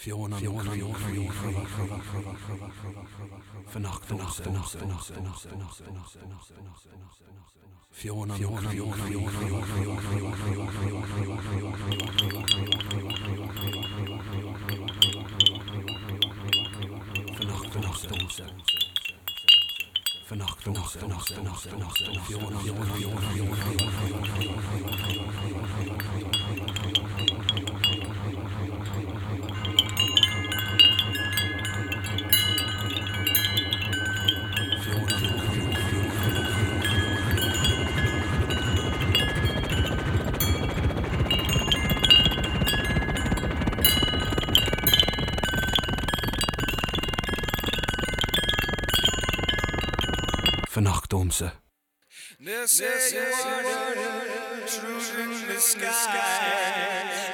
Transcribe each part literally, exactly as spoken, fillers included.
Fiona Fiona Vannacht vannacht vannacht vannacht vannacht Fiona Fiona Vannacht vannacht Vannacht vannacht vannacht vannacht vannacht Fiona Fiona Vannacht om ze. This is water through the sky.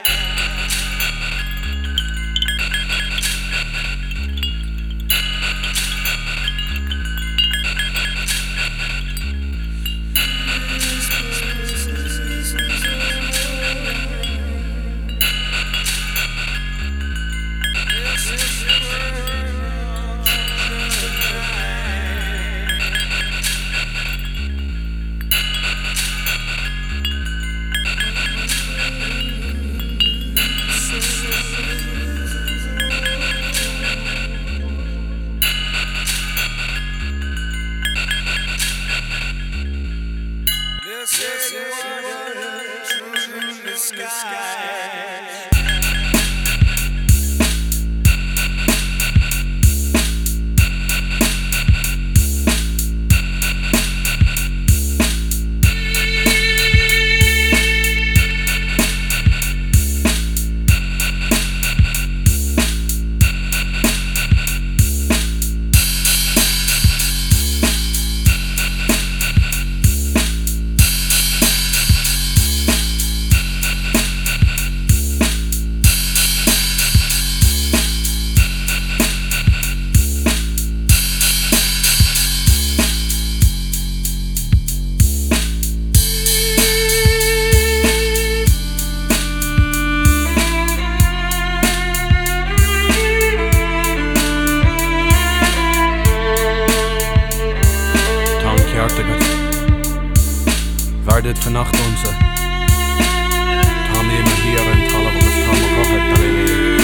Waar dit vannacht onze Tam je me hier en talen van het tam ook het alleen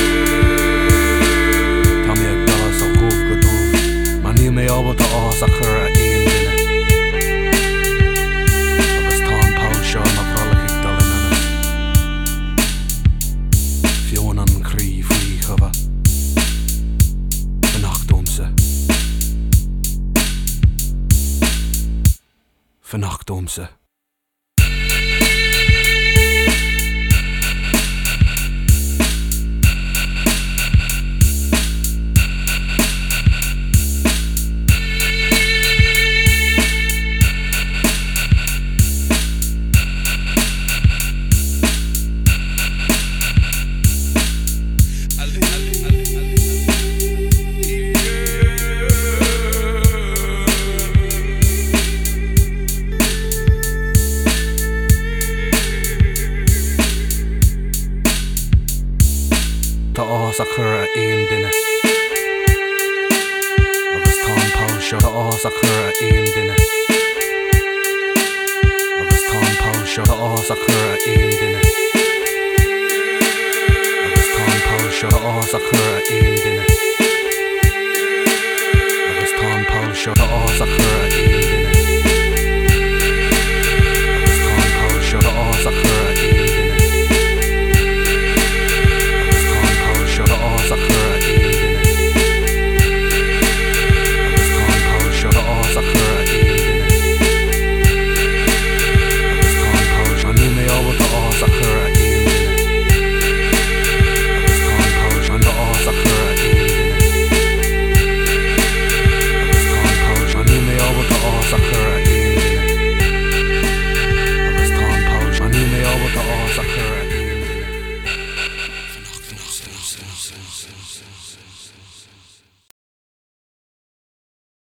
Tam je bella zo goed gedoen Maar niet mee al de oors achter een binnen Dat is tam pausje en afrollig ik dal in aan Fiona en krie vliegen Vannacht onze Vannacht onze Ta oos akhura een dinne Agus tám pausio Ta oos akhura een dinne Agus tám pausio Ta oos akhura een dinne Agus tám pausio Ta oos akhura een dinne Agus tám pausio Ta oos akhura